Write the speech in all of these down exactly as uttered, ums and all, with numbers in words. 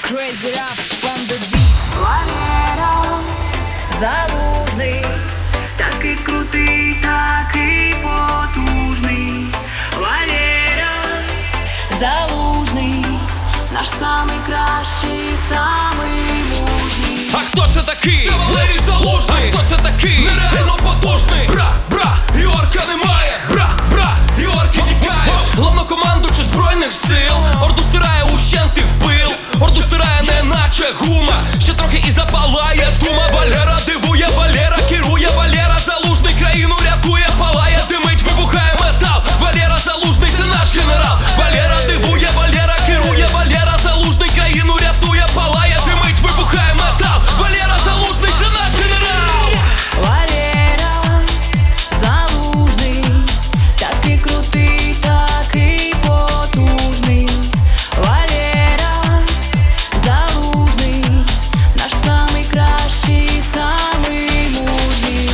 Crazy Rap on the beat. Валера Залужний, такий крутий, такий потужний. Валера Залужний, наш самий кращий, самий мужній. А хто це такий? Це Валерій Залужний. А хто це такий? Нереально потужний. Бра, бра, і орка немає. Бра, бра, і орки тікають. Главнокомандуючий збройних сил орду стирає ущенти в пил. Орду стирає не наче гума. Ще трохи і запалає дума. Валера дивує, Валера керує. Валера Залужний країну рятує. Палає, димить, вибухає метал. Валера Залужний, це наш генерал. Валера дивує, Валера керує. Валера Залужний країну рятує. Палає, димить, вибухає метал. Валера Залужний, це наш генерал. Валера Залужний, такий крутий, такий потужний. Валера Залужний, наш самий кращий, самий мужній.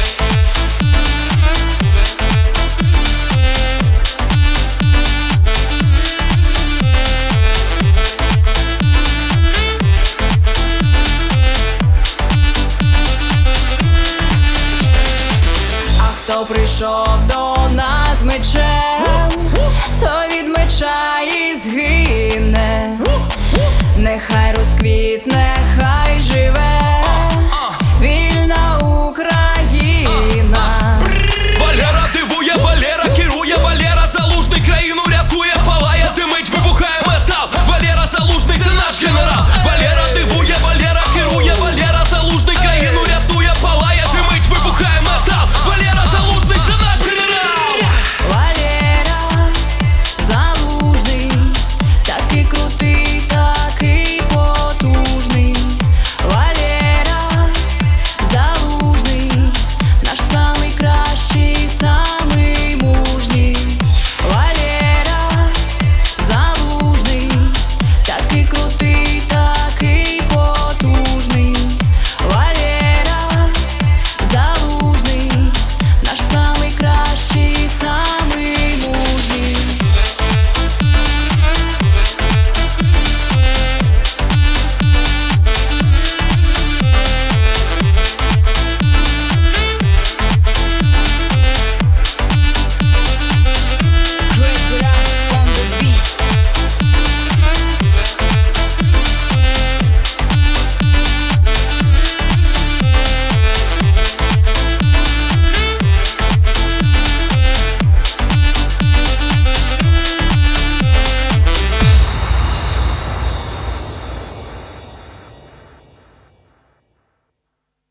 А хто прийшов до нас з мечем, той від меча і згине. Нехай розквітне